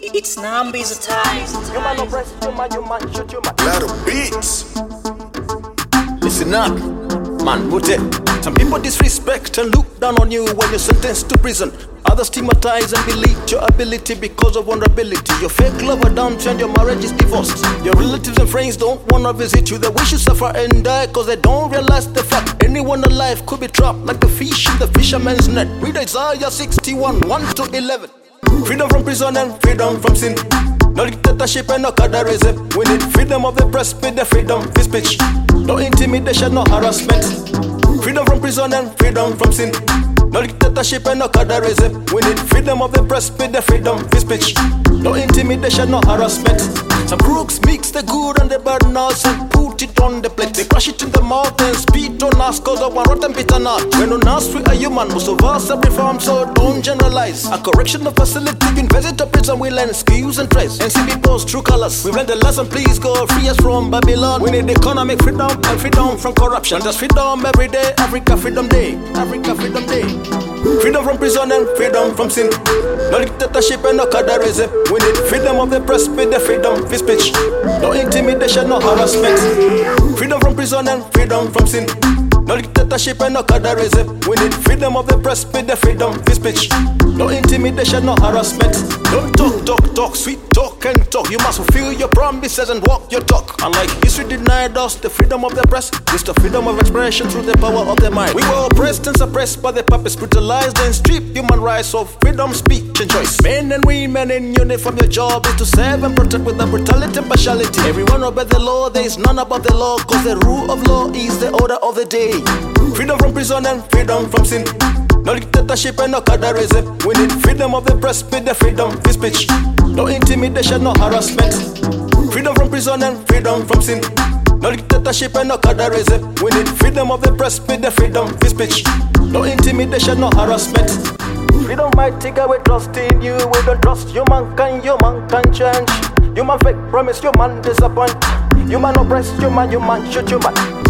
It's Nambi's time. Human oppress, human shoot human. Lot of beats. Listen up, man, put it. Some people disrespect and look down on you when you're sentenced to prison. Others stigmatize and belittle your ability because of vulnerability. Your fake lover dumped and your marriage is divorced. Your relatives and friends don't wanna visit you. They wish you suffer and die cause they don't realize the fact anyone alive could be trapped like the fish in the fisherman's net. Read Isaiah 61, 1-11. Freedom from prison and freedom from sin. No dictatorship and no cadarism. We need freedom of the press with the freedom of speech. No intimidation, no harassment. Freedom from prison and freedom from sin. No dictatorship and no cadarism. We need freedom of the press with the freedom of speech. No intimidation, no harassment. Some crooks mix the good and the bad nuts and put it on the plate. They crush it in the mouth and spit on us cause of one rotten bitter nut. When on us we are human, most of us are reformed, so don't generalize. A correctional facility can visit a prison, we learn skills and traits and see people's true colors. We've learned the lesson, please God, free us from Babylon. We need economic freedom and freedom from corruption. Just freedom every day, Africa Freedom Day, Africa Freedom Day. Freedom from prison and freedom from sin. No dictatorship and no cadarism. We need freedom of the press with the freedom of speech. No intimidation, no harassment. Freedom from prison and freedom from sin. No dictatorship and no cadarism. We need freedom of the press with the freedom of speech. No intimidation, no harassment. Don't talk, sweet talk and talk. You must fulfill your promises and walk your talk. Unlike history denied us the freedom of the press, it's the freedom of expression through the power of the mind. We were oppressed and suppressed by the puppets, brutalized and stripped human rights of freedom, speech and choice. Men and women in uniform, your job is to serve and protect with the brutality and partiality. Everyone obey the law, there is none above the law, cause the rule of law is the order of the day. Freedom from prison and freedom from sin. No dictatorship and no cadarism. We need freedom of the press with the freedom of speech. No intimidation, no harassment. Freedom from prison and freedom from sin. No dictatorship and no cadarism. We need freedom of the press with the freedom of speech. No intimidation, no harassment. Freedom might take away trust in you. We don't trust human can change. Human fake promise, human disappoint. Human oppress, human shoot human.